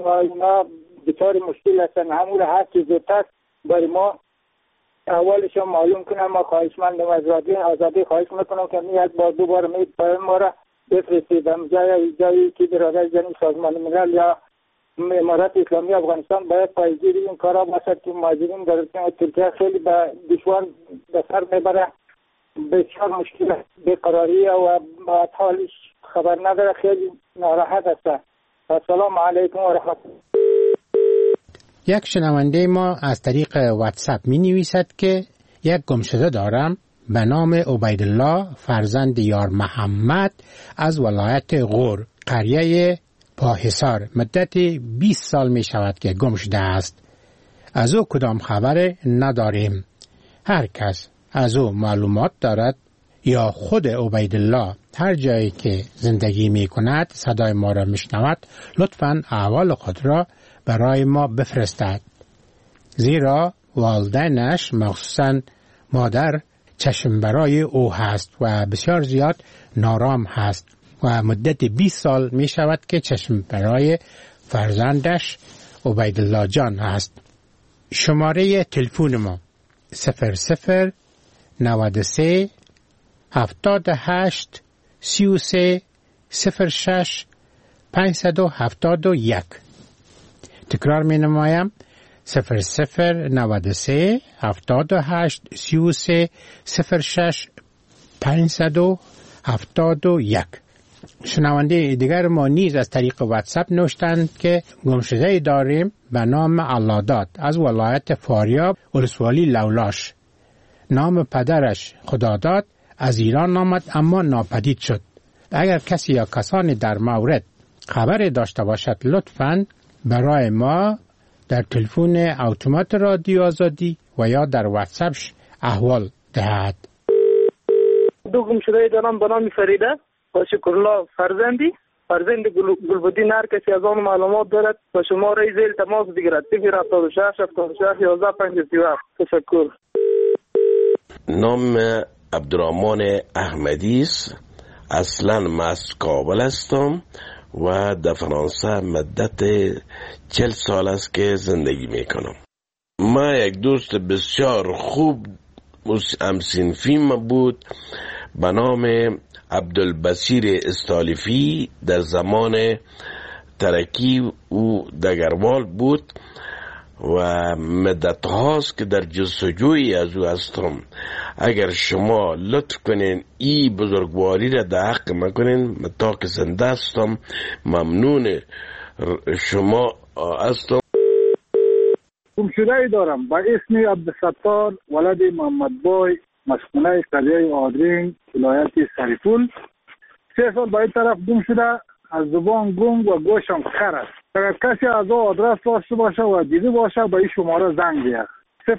اینا بطور مشکل هستن. همون هر چیز زودتر برای ما اولش معلوم کنم. ما خواهشمندم از رادیو آزادی خواهش میکنم که یک بار دوباره پیام ما را بفرستید. جایی که برادر جنی سازمان ملل یا امارات اسلامی افغانستان باید پایگیر این کارا باشد که مهاجرین در ترکیه خیلی به دشوار به سر میبره. بسیار مشکل بیقراری و بعد حالش خبر نداره، خیلی ناراحت است. السلام علیکم و رحمت الله. یک شنونده ما از طریق واتساپ می نویسد که یک گمشده دارم به نام عبیدالله فرزند یار محمد از ولایت غور، قریه پاحصار. مدت 20 سال می شود که گم شده است. از او کدام خبر نداریم. هر کس از او معلومات دارد یا خود عبیدالله هر جایی که زندگی می کند صدای ما را می شنود، لطفاً احوال خود را برای ما بفرستد. زیرا والدینش مخصوصاً مادر چشم برای او هست و بسیار زیاد نارام هست و مدت 20 سال می شود که چشم برای فرزندش عبیدالله جان هست. شماره تلفن ما 00 93 78 33 06 571. تکرار می نمایم 00 93 78 33 06 571. شنونده دیگر ما نیز از طریق واتساپ نوشتند که گمشده داریم به نام علادات از ولایت فاریاب، ولسوالی لولاش. نام پدرش خداداد از ایران آمد اما ناپدید شد. اگر کسی یا کسانی در مورد خبر داشته باشد لطفاً برای ما در تلفن اتومات رادیو آزادی و یا در واتساپش احوال دهد. دو گمشده دارم به نام فریده و شکرالله فرزند گلبدین. هر کسی از آن معلومات دارد و شماره زیر تماس بگیرد 076 76 11 57. تشکر. نام عبدالرحمن احمدی است. اصلا من از کابل هستم و در فرانسه مدت 40 سال است که زندگی میکنم. ما یک دوست بسیار خوب همسنفیم بود به نام عبدالبصیر استالیفی. در زمان ترکی او دگروال بود و مدت هاست که در جستجوی از او هستم. اگر شما لطف کنین این بزرگواری را در حق مکنین، تا که زنده هستم ممنون شما هستم. گمشده دارم به اسم عبدالستار ولد محمد بای، مسکونه قریه آدرین، ولایت سریپول. 3 سال به این طرف گم شده. از زبان گنگ و گوشم خر است. اگر کسی از او آدرس داشته باشه و دیده باشه به این شماره زنگ بیاد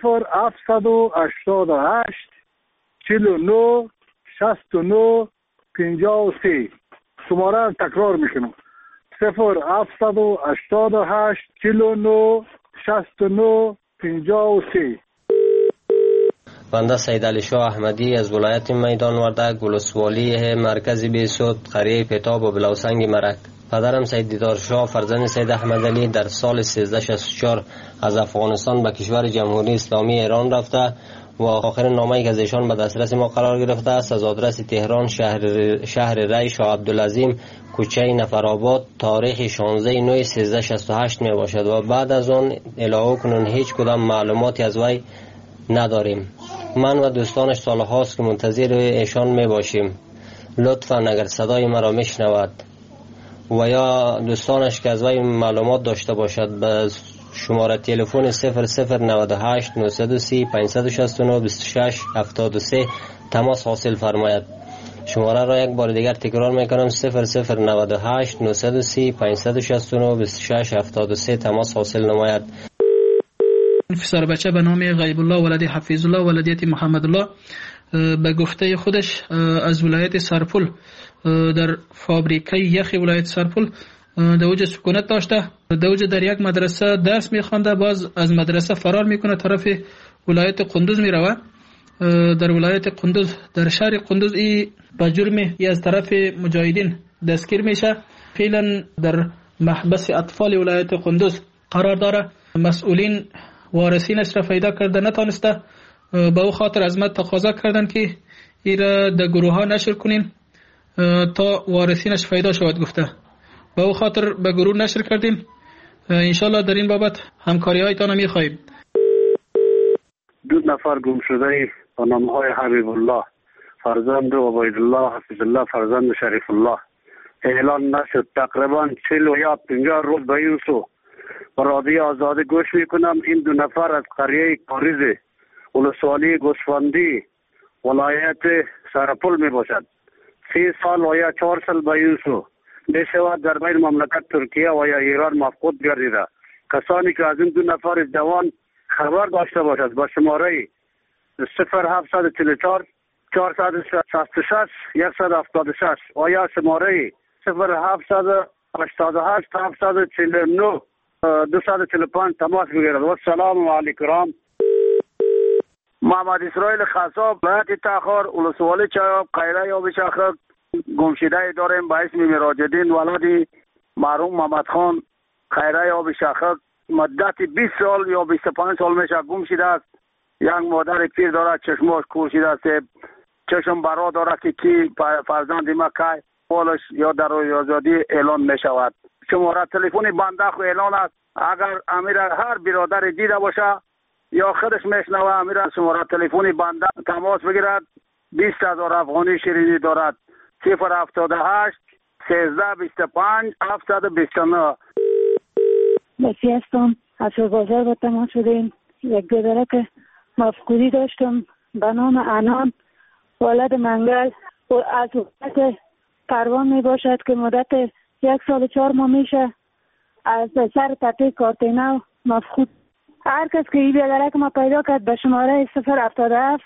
0788 49 69 53. شماره را تکرار میکنم 0788 49 69 53. بنده سید علی شاه احمدی از ولایت میدان وردک، ولسوالی مرکز بیسود، قریه پتاب و بلوسنگ مرک. پدرم سید دیدار شاه فرزند سید احمد علی در سال 1364 از افغانستان به کشور جمهوری اسلامی ایران رفته و آخرین نامه‌ای که از ایشان به دسترس ما قرار گرفته است از آدرس تهران شهر ری شاه عبدالعظیم، کوچه نفرآباد، تاریخ 16/9/1368 می باشد و بعد از آن الهو کنون هیچ کدام معلوماتی از وی نداریم. من و دوستانش سالهاست که منتظر ایشان می باشیم. لطفاً اگر صدای مرا میشنود و یا دوستانش که از وی معلومات داشته باشد به شماره تلفن 0098 930 569 26 73 تماس حاصل فرماید. شماره را یک بار دیگر تکرار میکنم 0098 930 569 26 73 تماس حاصل نماید. پسر بچه به نام غیب الله ولد حفیظ الله ولدیت محمد الله به گفته خودش از ولایت سرپل در فابریکه یخ ولایت سرپل دوجه سکونت داشته. دوجه در یک مدرسه درس میخوانده، باز از مدرسه فرار میکنه طرف ولایت قندوز میروه. در ولایت قندوز در شهر قندوز ای با جرم از طرف مجاهدین دستگیر میشه. فعلا در محبس اطفال ولایت قندوز قرار داره. مسئولین وارثینش را پیدا کرده نتانسته، به او خاطر از ما تقاضا کردن که این را در گروه ها نشر کنین تا وارثینش پیدا شود. گفته به او خاطر به گروه نشر کردیم. انشالله در این بابت همکاری هایتان می خواهیم. 2 نفر گم شده با نام های حبیب الله فرزند عبید الله حفیظ الله فرزند شریف الله اعلان نشد. تقریبا 40 یا 50 روز به این سو و رادیو آزادی گوش میکنم. این 2 نفر از قریه کاریز ولسوالی گوسفندی ولایت سرپل می باشد. 3 سال و یا 4 سال به این سو می شود در بین مملکت ترکیه و یا ایران مفقود گردیده. کسانی که از این 2 نفر جوان خبر داشته باشد با شماره 0744 466 176 و یا شماره 0788 749 245 تماس بگیرد. و السلام علیکم. محمد اسرائیل خصاب ولایت تاخر ولسوالی چایاب قیره یا بشاخک گمشده داریم به اسم مراجدین ولادی مرحوم محمد خان قیره یا بشاخک مدت 20 سال یا 25 سال میشه گم شده است. یک مادر پیر داره چشماش کور شده است، چشم برا داره که کی فرزند ما که پولش یا در روی آزادی اعلان می شود. شماره تلفن بنده خو اعلان است. اگر امیر هر برادر دیده باشه یا خودش میشنوه امیر شماره تلفن بنده تماس بگیرد. 20,000 افغانی شیرینی دارد. 078 1325 729. بسی هستم. از بازار با تماس شدیم. یک دادره که مفقودی داشتم به نام انان ولد منگل و از وقت پروان می باشد که مدت 1 سال و 4 ماه میشه از سر تپه کارتینو مفقود. هر کس که این دادره که ما پیدا کرد به شماره 077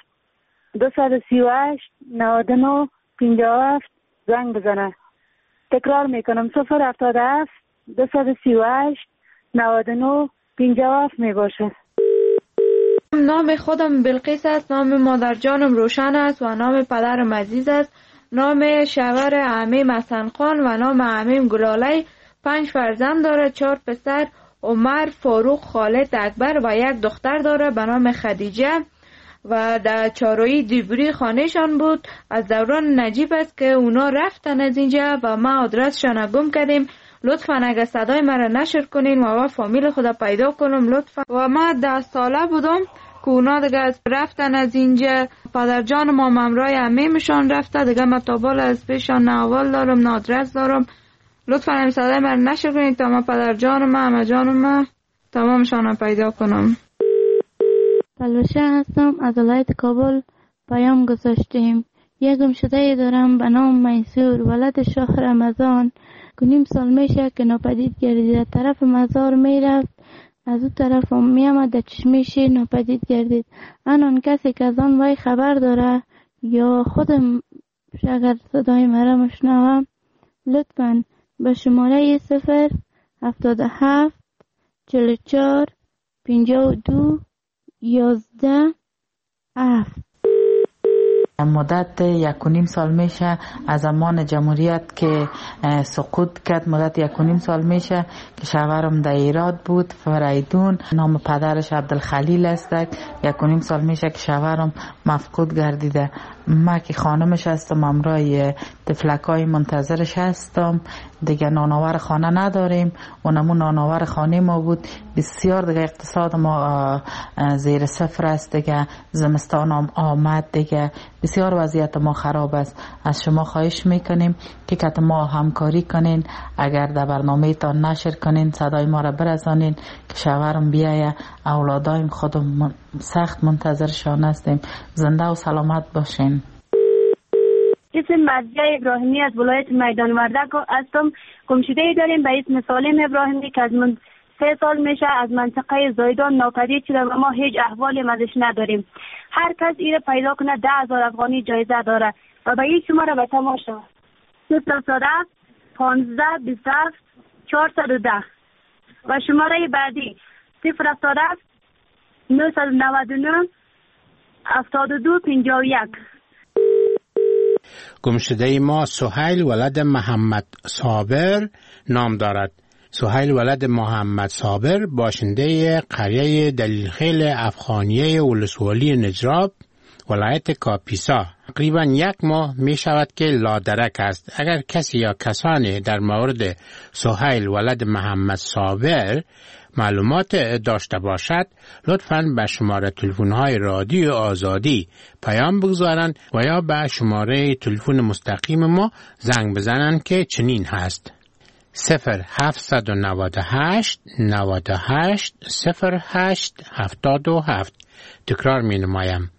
238 99 57 زنگ بزنه. تکرار میکنم 077 238 99 57 می باشه. نام خودم بلقیس است، نام مادر جانم روشن است و نام پدرم عزیز است. نام شوهر عمیم حسن خان و نام عمیم گلاله. 5 فرزند داره، 4 پسر عمر، فاروق، خالد، اکبر و 1 دختر داره به نام خدیجه و در چارویی دیبری خانهشان بود. از دوران نجیب است که اونا رفتن از اینجا و ما آدرسشان گم کردیم. لطفاً اگه صدای مرا نشر کنین و فامیل خدا پیدا کنم لطفاً. و ما 10 ساله بودم که اونا دیگه رفتن از اینجا. پدر جان ما ممرای عمیمشان رفته دیگه. ما تابال از پیشان نه اول دارم نه آدرس دارم. لطفاً این صدای مرا نشر کنین تا ما پدر جان ما همه جان ما تمامشان پیدا کنم. بلوشه هستم، از ولایت کابل پیام گذاشتیم. یک گمشده دارم به نام میسور ولد شاه رمضان. 9 سال میشه که ناپدید گردید. طرف مزار میرفت، از اون طرف میامد در چشمش ناپدید گردید. آن کسی که از آن وای خبر داره یا خودم اگر صدای مرا مشنوم لطفاً به شماره 077 44 52 11 7. مدت 1.5 سال میشه از زمان جمهوریت که سقوط کرد. مدت 1.5 سال میشه که شوهرم در ایراد بود، فریدون. نام پدرش عبدالخلیل است. 1.5 سال میشه که شوهرم مفقود گردیده. ما که خانمش هستم، امرای تفلکای منتظرش هستم. دیگه نانآور خانه نداریم. اونمون نانآور خانه ما بود. بسیار دیگه اقتصاد ما زیر صفر است. دیگه زمستان هم آمد، دیگه بسیار وضعیت ما خراب است. از شما خواهش میکنیم که ما همکاری کنین. اگر در برنامه تان نشر کنین، صدای ما را برسانین که شوهرم بیایه. اولادایم خودم سخت منتظرشان هستیم. زنده و سلامت باشین. اسم مرضیه ابراهیمی از ولایت میدان وردک هستم. گمشده‌ای داریم به اسم سالم ابراهیمی که از من 3 سال میشه از منطقه زایدان ناپدید شده و ما هیچ احوالی ازش نداریم. هر کس ایره پیدا کنه 10,000 افغانی جایزه داره و به این شماره به تماشا 017 15 27 410 و شماره بعدی 017 999 72 51. گمشده ما سهیل ولد محمد صابر نام دارد. سهیل ولد محمد صابر باشنده قریه دلیلخیل افغانیه ولسوالی نجراب ولایت کاپیسا تقریبا 1 ماه می شود که لادرک است. اگر کسی یا کسانی در مورد سهیل ولد محمد صابر معلومات داشته باشد لطفاً به شماره تلفن‌های رادیو آزادی پیام بگذارند و یا به شماره تلفن مستقیم ما زنگ بزنند که چنین هست 0798 98 08 77. تکرار می نمایم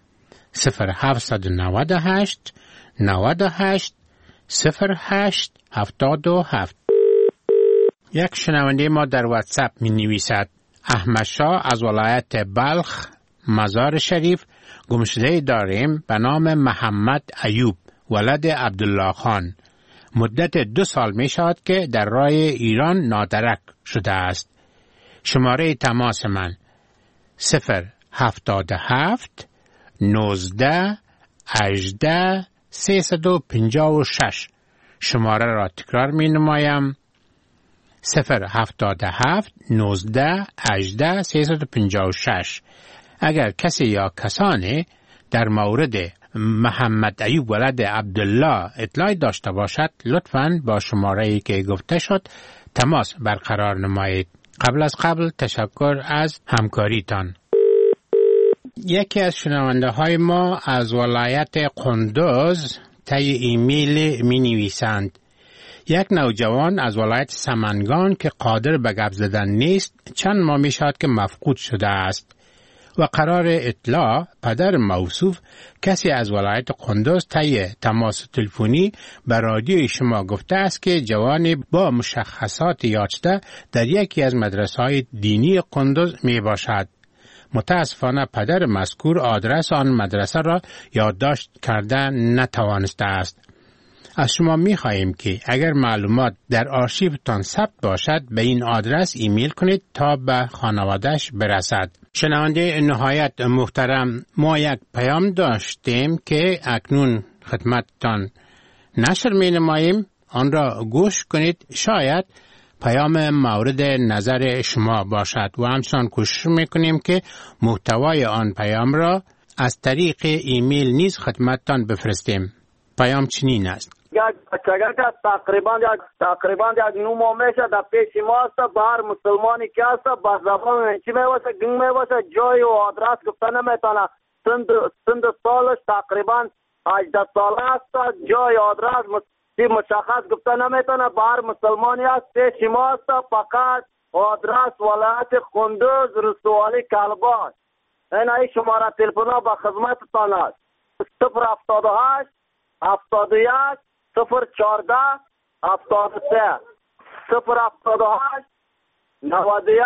0798 98 08 77. یک شنونده ما در واتساپ می نویسد احمد شاه از ولایت بلخ مزار شریف گمشده داریم به نام محمد ایوب ولد عبدالله خان. مدت 2 سال می شود که در راه ایران نادرک شده است. شماره تماس من 077 19 18 356. شماره را تکرار می نمایم 077 19 18 356. اگر کسی یا کسانی در مورد محمد ایوب ولد عبدالله اطلاعی داشته باشد لطفاً با شماره‌ای که گفته شد تماس برقرار نمایید. قبل تشکر از همکاریتان. یکی از شنونده های ما از ولایت قندوز طی ایمیل می نویسند یک نوجوان از ولایت سمنگان که قادر به گپ زدن نیست چند ماه می شود که مفقود شده است و قرار اطلاع پدر موصوف کسی از ولایت قندوز طی تماس تلفنی به رادیوی شما گفته است که جوانی با مشخصات یافته در یکی از مدرسه‌های دینی قندوز می باشد. متاسفانه پدر مذکور آدرس آن مدرسه را یادداشت کرده نتوانسته است. از شما می خواهیم که اگر معلومات در آرشیوتان ثبت باشد به این آدرس ایمیل کنید تا به خانواده‌اش برسد. شنونده نهایت محترم، ما یک پیام داشتیم که اکنون خدمتتان نشر می نماییم. آن را گوش کنید، شاید پیام مورد نظر شما باشد و همچنان کوشش می کنیم که محتوای آن پیام را از طریق ایمیل نیز خدمتتان بفرستیم. پیام چنین است: تقریبا یک 9 ماه میشه در پیش ما است. بر مسلمانی که است با زبان چی میواسه گنگ میواسه جای و آدرس گفته نمیتونه. سند سالش تقریبا 18 سال است. جای آدرس مشخص گفته نمیتونه. بر مسلمانی است پیش ما است. فقط آدرس ولایت قندوز رسوالی کلباش. این شماره تلفن ها به خدمتتان است: 078 71 014 73 078 91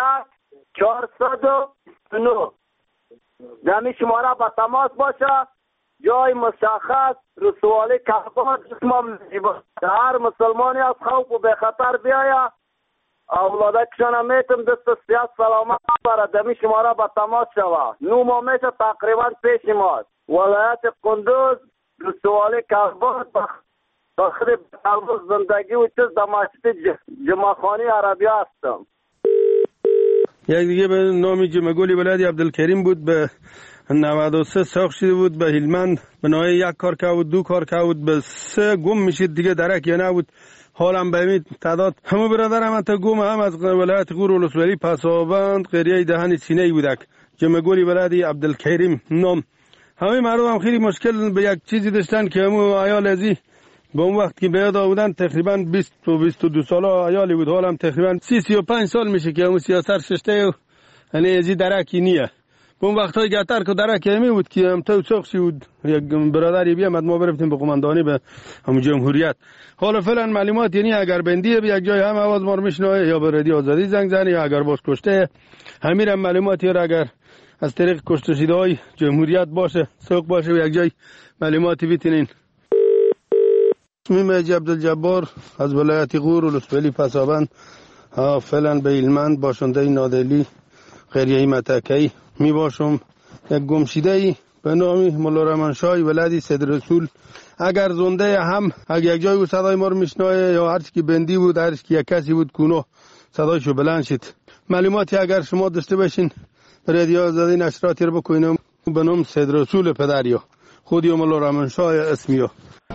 409. دمی شماره با تماس باشه. جای مشخص رسوالی کلباش اسمم هر مسلمانی از خوف و به خطر بیاید اولاده کشانه میتم دست سیاست سلامت برای دمی شماره با تماس شوه. 9 ماه میشه تقریبا پیش ماست. ولایت قندوز رسوالی کلباش داخل کلباش زندگی و چیز در مسجد جمعخانی عربی هستم. یک دیگه به نام جمعگولی ولایت عبدالکریم بود، به 93 ساخت شده بود، به هلمند به نوعی 1 کار که بود 2 کار که بود به 3 گم میشید دیگه درک یا نبود. حالم به این تعداد همه برادرم انتا گم هم از ولایت غور ولسوالی پسابند قریه دهن سینه بودک. جمعگولی ولایت عبدالکریم نام. همه مردم هم خیلی مشکل به یک چیزی داشتن که همون عیال ازی به اون وقت که بیاد آودن تقریبا 20 و 22 ساله عیالی بود. حالم تقریبا 30-35 سال میشه که همون سیاست ششته یعنی ازی درکی نیه. به اون وقت های گتر که درکی همی بود که هم تو ساخشی بود یک برادری بیامد ما برفتیم به قماندانی به همون جمهوریت. حالا فعلا معلومات یعنی اگر بندیه به یک جای هم آواز ما رو میشنوه یا به رادیو آزادی زنگ زنی یا اگر باز کشته همین هم معلوماتی را اگر از طریق کشته شده های جمهوریت باشه سوق باشه به یک جای معلوماتی بیتینین. اسمی مجی عبدالجبار از ولایت غور ولسوالی پسابند فعلا به هلمند باشنده نادلی قریه متکی می باشم. یک گمشیده به نام مولا رحمان شاه ولدی سید رسول اگر زنده هم اگر یک جای او صدای ما رو میشنوه یا هر چی که بندی بود هر چی که یک کسی بود کونو صدایشو بلند شد. معلوماتی اگر شما داشته باشین رادیو آزادی نشراتی رو بکنیم به نام سید رسول پدریا خودی مولا رحمانشاه اسمیو.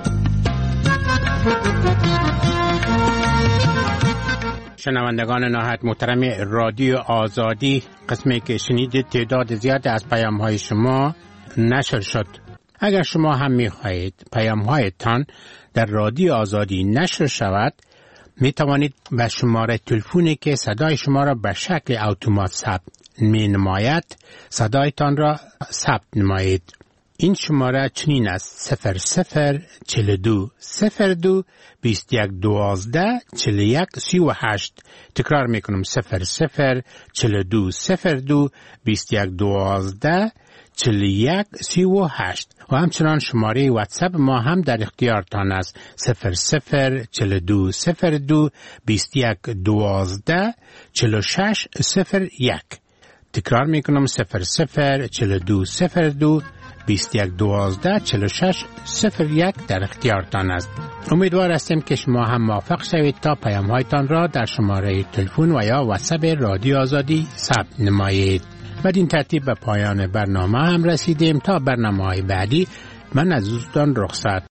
شنوندگان نهایت محترم رادیو آزادی، قسمی که شنیدید تعداد زیاد از پیام‌های شما نشر شد. اگر شما هم می‌خواهید پیام‌هایتان در رادیو آزادی نشر شود، می توانید به شماره تلفنی که صدای شما را به شکل اتومات ثبت می نماید صدایتان را ثبت نمایید. این شماره چنین است: 0042 02 21 12 41 38. تکرار می کنم: 0042 02 21 12 41 38. و همچنان شماره واتساپ ما هم در اختیارتان است: 0042 02 21 12 46 01. تکرار میکنم: 0042 02 21 12 46 01 در اختیارتان است. امیدوار هستیم که شما هم موفق شوید تا پیام‌هایتان را در شماره تلفن و یا واتساپ رادیو آزادی ثبت نمایید. بدین ترتیب به پایان برنامه هم رسیدیم. تا برنامه‌های بعدی من از دوستان رخصت.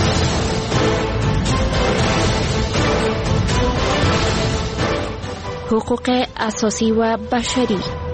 حقوق اساسی و بشری.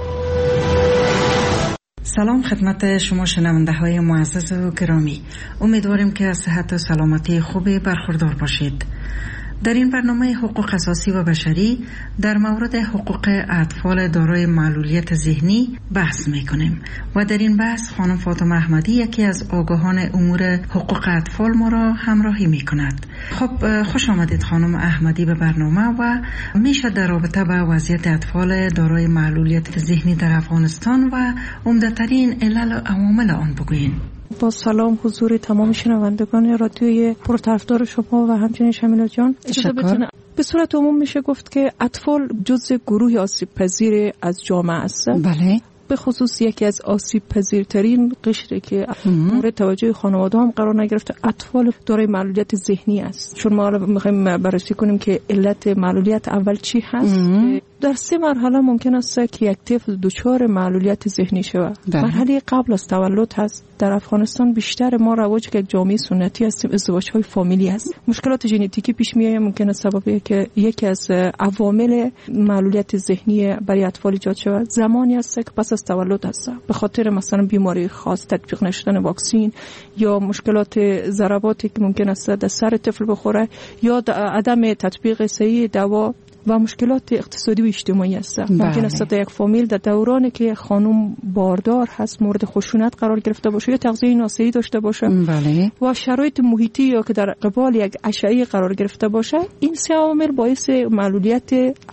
سلام خدمت شما شنونده های معزز و گرامی. امیدواریم که از صحت و سلامتی خوبی برخوردار باشید. در این برنامه حقوق اساسی و بشری در مورد حقوق اطفال دارای معلولیت ذهنی بحث می‌کنیم و در این بحث خانم فاطمه احمدی یکی از آگاهان امور حقوق اطفال ما را همراهی می‌کند. خب خوش آمدید خانم احمدی به برنامه و میشه در رابطه با وضعیت اطفال دارای معلولیت ذهنی در افغانستان و عمده‌ترین علل و عوامل آن بگویید. با سلام حضور تمام شنوندگان رادیوی پرطرفدار شما و همچنین شمیلا جان. به صورت عموم میشه گفت که اطفال جزء گروه آسیب پذیر از جامعه هستند. بله. به خصوص یکی از آسیب پذیرترین قشری که مورد توجه خانواده هم قرار نگرفته اطفال دارای معلولیت ذهنی است. چون ما میخوایم بررسی کنیم که علت معلولیت اول چی هست. در 3 مرحله ممکن است که یک طفل دچار معلولیت ذهنی شود. مرحله قبل از تولد هست. در افغانستان بیشتر ما رواج که یک جامعه سنتی هستیم ازدواج‌های فامیلی هست. مشکلات ژنتیکی پیش میاد، ممکن است سببی که یکی از عوامل معلولیت ذهنی برای اطفال ایجاد شود زمانی است که پس از تولد هست، به خاطر مثلا بیماری خاص، تطبیق نشدن واکسن یا مشکلات ضرباتی که ممکن است در سر طفل بخوره یا عدم تطبیق صحیح دوا و مشکلات اقتصادی و اجتماعی است. ممکن است در یک فامیل در دورانی که خانم باردار هست مورد خشونت قرار گرفته باشه یا تغذیه ناصحی داشته باشه و شرایط محیطی یا که در قبال یک اشعه قرار گرفته باشه، این 3 عامل باعث معلولیت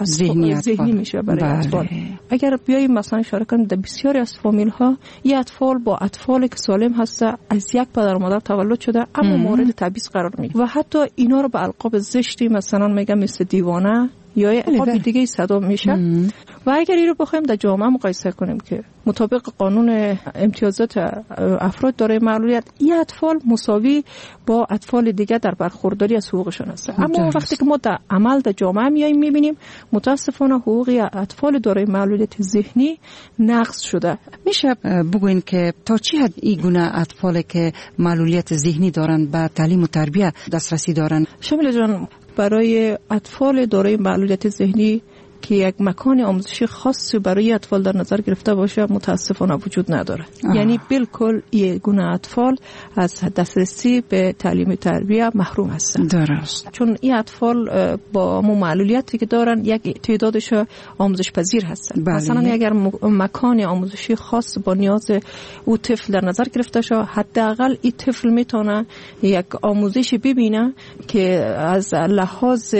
ذهنی میشه برای اطفال. اگر بیایم مثلا اشاره کنیم در بسیاری از فامیل ها این اطفال با اطفالی که سالم هست از یک پدر و مادر تولد شده اما مورد تبعیض قرار میگیره و حتی اینا رو به القاب زشتی مثلا میگم مثل دیوانه یا القاب دیگه صدا میشه. و اگر این رو بخوایم در جامعه مقایسه کنیم که مطابق قانون امتیازات افراد دارای معلولیت این اطفال مساوی با اطفال دیگه در برخورداری از حقوقشون هستن، اما وقتی که ما در عمل در جامعه میایم میبینیم متاسفانه حقوق اطفال دارای معلولیت ذهنی نقض شده. میشه بگوین که تا چی حد این گونه اطفال که معلولیت ذهنی دارن به تعلیم و تربیت دسترسی دارن؟ شمیل جان، برای اطفال دارای معلولیت ذهنی که یک مکان آموزشی خاصی برای اطفال در نظر گرفته باشه متاسفانه وجود نداره. یعنی بالکل این گونه اطفال از دسترسی به تعلیم و تربیت محروم هستند. درست. چون این اطفال با معلولیتی که دارن یک تعدادش آموزش پذیر هستند. مثلا اگر مکان آموزشی خاص با نیاز او طفل در نظر گرفته شه، حداقل این طفل میتونه یک آموزش ببینه که از لحاظ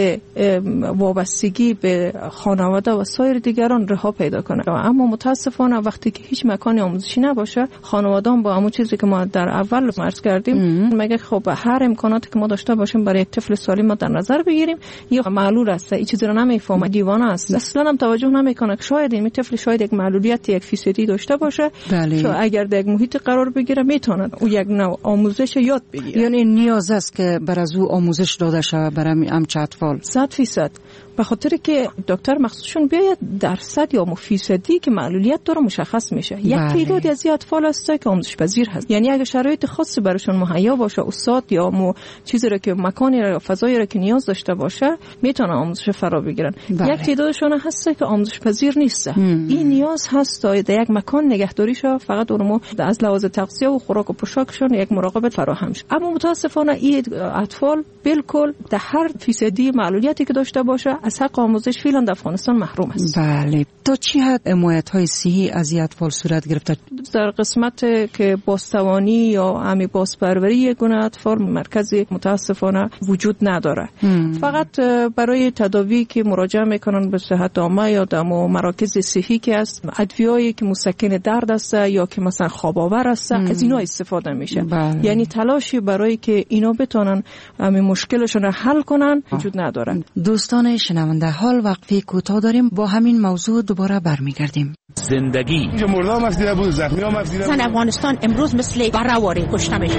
وابستگی به خانواده و سایر دیگران رها پیدا کنه. اما متاسفانه وقتی که هیچ مکانی آموزشی نباشه، خانواده‌ها با همون چیزی که ما در اول عرض کردیم میگه خب هر امکاناتی که ما داشته باشیم برای یک طفل سالم در نظر بگیریم، یا معلول است، این چیزی رو نمیفهمه، دیوانه است، اصلا هم توجه نمیکنه که شاید این طفل شاید یک معلولیت 1% داشته باشه. اگر در یک محیط قرار بگیره میتونه او یک نوع آموزش یاد بگیره. یعنی نیاز است که بر از او آموزش داده شه برای همچه اطفال. 100%. به خاطر که دکتر مخصوصشون بیاید درصد یا فیصدی که معلولیت داره مشخص میشه. یک تعدادی از اطفال هست که آموزش پذیر هست، یعنی اگر شرایط خاصی براشون مهیا باشه، استاد یا چیزی را که مکانی را فضایی را که نیاز داشته باشه میتونن آموزش فرا بگیرن. یک تعدادشون هست که آموزش پذیر نیست. این نیاز هست تا در یک مکان نگهداریش فقط اونمو از لحاظ تغذیه و خوراک و پوشاکشون یک مراقبت فراهم شه. اما متاسفانه این اطفال بالکل در هر فیصدی معلولیتی که داشته باشه از حق آموزش فعلا در افغانستان محروم است. بله. تا چی حد حمایت‌های صحی از این اطفال صورت گرفته؟ در قسمت که بازتوانی یا امی بازپروری گونه اطفال مرکزی متاسفانه وجود نداره. فقط برای تداوی که مراجعه میکنن به صحت عامه یا در مراکز صحی که است، ادویه‌ای که مسکن درد است یا که مثلا خواب آور است، از اینا استفاده میشه. یعنی تلاشی برای که اینا بتونن مشکلشون را حل کنن وجود نداره. دوستان شنونده، حال وقفه کوتاه داریم، با همین موضوع دوباره برمیگردیم. زندگی اینجا مردم افدیده بود، زخمی هم افدیده بود. افغانستان امروز مثل بره‌واره کشته میشه.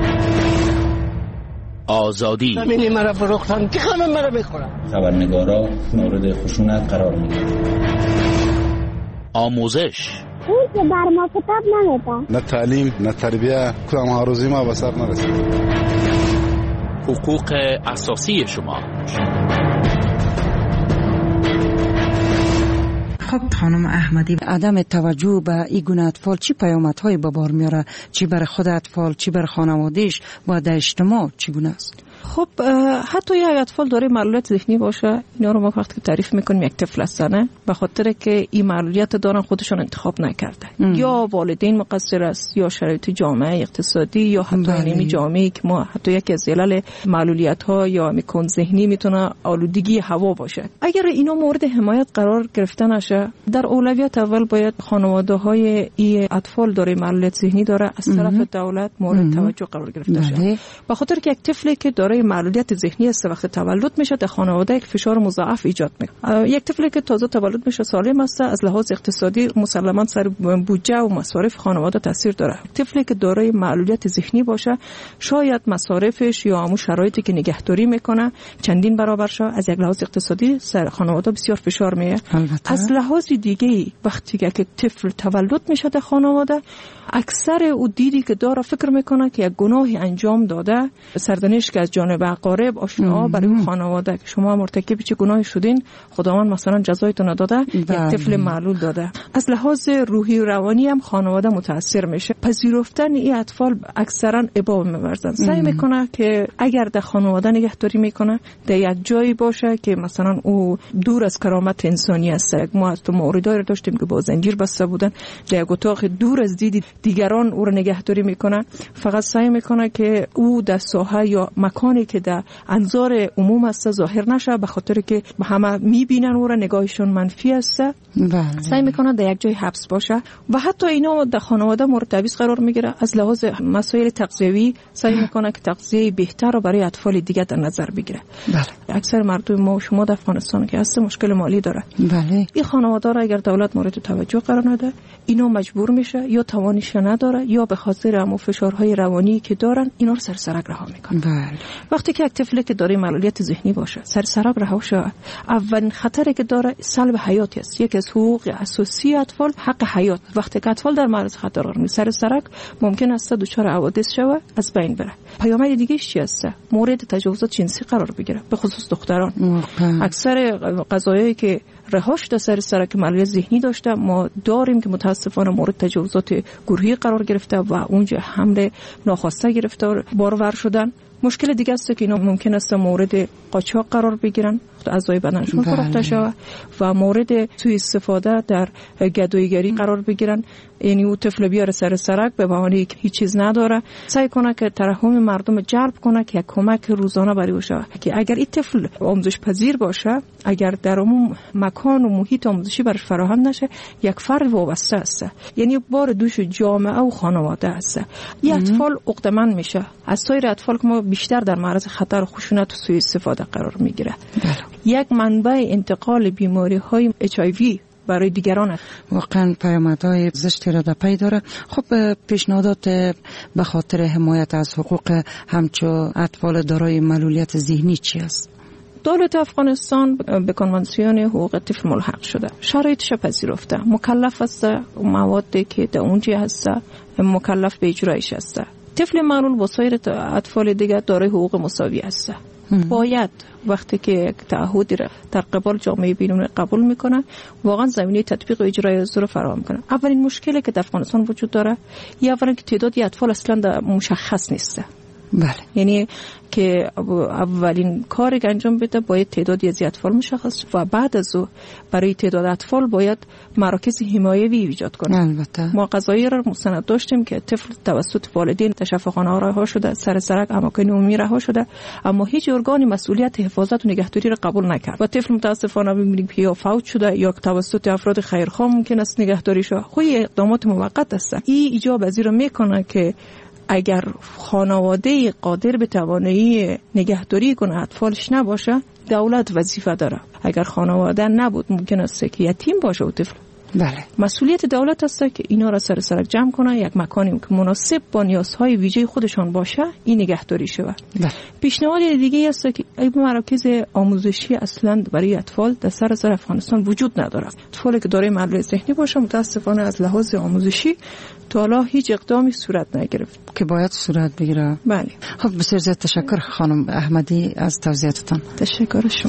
آزادی همینی مرا فروختن که همه مرا بخورن. خبرنگارا مورد خشونت قرار میگیرن. آموزش اون که بر ما کتاب نمیدن، نه تعلیم نه تربیه، کدام آرزوی ما به سر نرسید. حقوق اساسی شما. خب خانم احمدی، عدم توجه به این گونه اطفال چی پیامدهای به بار میاره؟ چی برای خود اطفال، چی برای خانواده‌اش و در اجتماع چگونه است؟ خب حتی یک اطفال داره معلولیت ذهنی باشه، اینا رو ما وقتی تعریف میکنیم یک طفل هستن، به خاطر که این معلولیت دارن خودشون انتخاب نکرده. یا والدین مقصر است، یا شرایط جامعه اقتصادی، یا حتی اینمی جامعه که ما حتی یکی از علل معلولیت ها یا میکن ذهنی میتونه آلودگی هوا باشه. اگر اینا مورد حمایت قرار گرفته نشه، در اولویت اول باید خانواده های این اطفال داره معلولیت ذهنی داره از طرف دولت مورد توجه قرار گرفته شه. به خاطر که یک طفلی که داره معلولیت ذهنی است وقتی تولد میشه در خانواده یک فشار مضاعف ایجاد میکنه. یک طفلی که تازه تولد میشه سالم است، از لحاظ اقتصادی مسلماً سر بودجه و مصارف خانواده تاثیر داره. طفلی که دارای معلولیت ذهنی باشه شاید مصارفش یا همون شرایطی که نگهداری میکنه چندین برابر شه. از یک لحاظ اقتصادی سر خانواده بسیار فشار میاد. از لحاظ دیگه وقتی که طفل تولد میشه در خانواده، اکثر او دیدی که داره فکر میکنه که یک گناهی انجام داده، سرزنش از جانب اقارب آشنا برای خانواده که شما مرتکب چه گناهی شدین، خداوند مثلا جزایتون نداده، یک طفل معلول داده. از لحاظ روحی و روانی هم خانواده متاثر میشه. پذیرفتن این اطفال اکثرا ابا می‌ورزن. سعی میکنه که اگر در خانواده نگهداری میکنه در یک جایی باشه که مثلا او دور از کرامت انسانی است. ما از تو موردایی رو داشتیم که با زنجیر بسته بودن، در یک اتاق دور از دید دیگران او رو نگهداری میکنه. فقط سعی میکنه که او در ساحه یا مکانی که در انظار عموم است ظاهر نشه، به خاطر که همه میبینن او را، نگاهشون منفی است. سعی میکنه در یک جای حبس باشه و حتی اینا در خانواده مورد تبعیض قرار میگیره. از لحاظ مسائل تغذیوی سعی میکنه که تغذیه بهتر رو برای اطفال دیگه در نظر بگیره. اکثر مردم ما و شما در افغانستان که هست مشکل مالی داره. این خانواده را اگر دولت مورد توجه قرار نده، اینا مجبور میشه یا توانش نداره یا به خاطر همون فشارهای روانی که دارن اینا رو سرسرک رها میکنن. وقتی که یک طفلی که داره معلولیت ذهنی باشه سرسرک رها شه، اولین خطری که داره سلب حیاتی است. یکی از حقوق اساسی اطفال حق حیات. وقتی که اطفال در معرض خطر قرار میگیره، سرسرک ممکن است دچار حوادث شوه، از بین بره. پیامد دیگه چی است؟ مورد تجاوزات جنسی قرار بگیره، به خصوص دختران. اکثر قضایایی که رهاش در سرسرک معلولیت ذهنی داشته ما داریم که متاسفانه مورد تجاوزات گروهی قرار گرفته و اونجا حمله ناخواسته گرفتار بارور شدن. مشکل دیگه است که اینا ممکن است مورد قاچاق قرار بگیرن، اعضای بدنشون فروخته شود و مورد سوء استفاده در گداییگری قرار بگیرن. یعنی او طفل بیاره سر سرک به بهانه که هیچ چیز نداره، سعی کنه که ترحم مردم جلب کنه که یک کمک روزانه برای او شود. که اگر این طفل آموزش پذیر باشه، اگر در عموم مکان و محیط آموزشی برش فراهم نشه، یک فرد وابسته است. یعنی بار دوش جامعه و خانواده است. این اطفال عقده‌مند میشه. از سایر اطفال که ما بیشتر در معرض خطر خشونت و سوء استفاده قرار میگیره. یک منبع انتقال بیماری‌های HIV برای دیگران. واقعا پیامدهای زشتی را در پی داره. خب پیشنهادات به خاطر حمایت از حقوق همچو اطفال دارای معلولیت ذهنی چی است؟ دولت افغانستان به کنوانسیون حقوق طفل ملحق شده، شرایطش پذیرفته، مکلف است موادی که در اونجا هست مکلف به اجرایش است. طفل معلول و سایر اطفال دیگر دارای حقوق مساوی است. باید وقتی که یک تعهدی را در قبال جامعه بین‌المللی قبول میکنه واقعا زمینه تطبیق و اجرای از رو فراهم کنه. اولین مشکلی که در افغانستان وجود داره اولا که تعدادی اطفال اصلا مشخص نیست. بله. یعنی که اولین کاری که انجام بده باید تعدادی از اطفال مشخص و بعد از او برای تعداد اطفال باید مراکز حمایوی ایجاد کنه. البته ما قضایی را مستند داشتیم که طفل توسط والدین تشفاخانه ها رها شده، سر سرک اماکن عمومی رها شده، اما هیچ ارگانی مسئولیت حفاظت و نگهداری را قبول نکرد و طفل متاسفانه می‌بینیم که یا فوت شده یا توسط افراد خیرخواه ممکن است نگهداری شه. خو اقدامات موقت است. این ایجاب از این را میکنه که اگر خانواده قادر به توانایی نگهداری کنه اطفالش نباشه، دولت وظیفه داره. اگر خانواده نبود ممکن است که یتیم باشه و طفل. بله. مسئولیت دولت است که اینا را سر سر جمع کنه، یک مکانی که مناسب با نیازهای ویژه خودشان باشه این نگهداری شود. پیشنهاد دیگه است که این مراکز آموزشی اصلا برای اطفال در سراسر افغانستان وجود نداره. اطفالی که دارای معلول ذهنی باشه متاسفانه از لحاظ آموزشی تا حالا هیچ اقدامی صورت نگرفت که باید صورت بگیره. بله. خب بسیار زیاد تشکر خانم احمدی از توضیحاتتان. تشکر شما.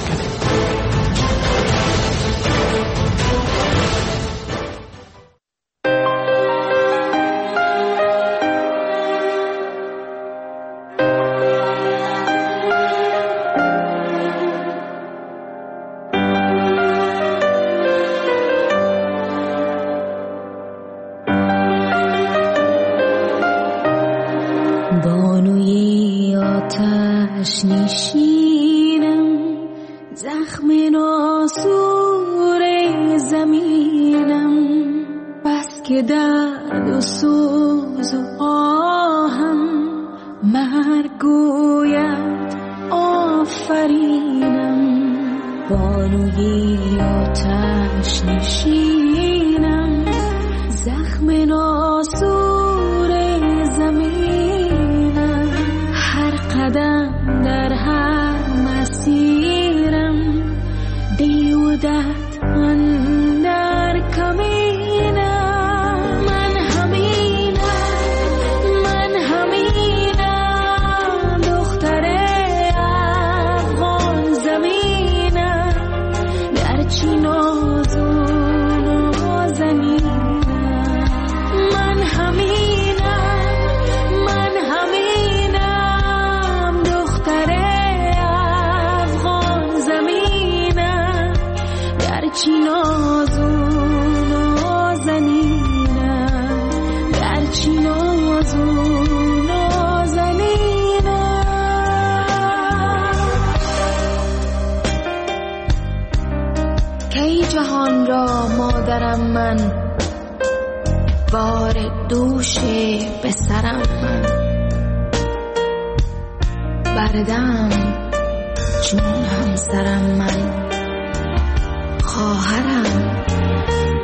نشینم زخم ناسور زمینم، بس که درد و سوز و آهم مرگ گوید آفرینم. بانوی آتش نشینم زخم ناسور زمینم، هر قدم در هر مسیرم دیودت اندر کمینم. من همینم دختر افغان زمینم، گرچه نازون و زمینم. من همینم دختر افغان زمینم، گرچه نازون و زمینم، گرچه نازون و زمینم. کی جهان را مادرم من، بار دوش به سرم من، بردم چون همسرم من، خواهرم